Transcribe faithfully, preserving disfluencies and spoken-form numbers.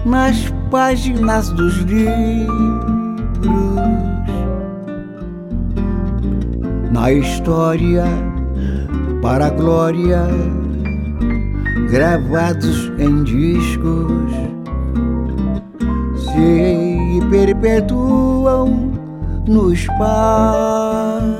nas páginas dos livros, na história para a glória, gravados em discos, se perpetuam no espaço.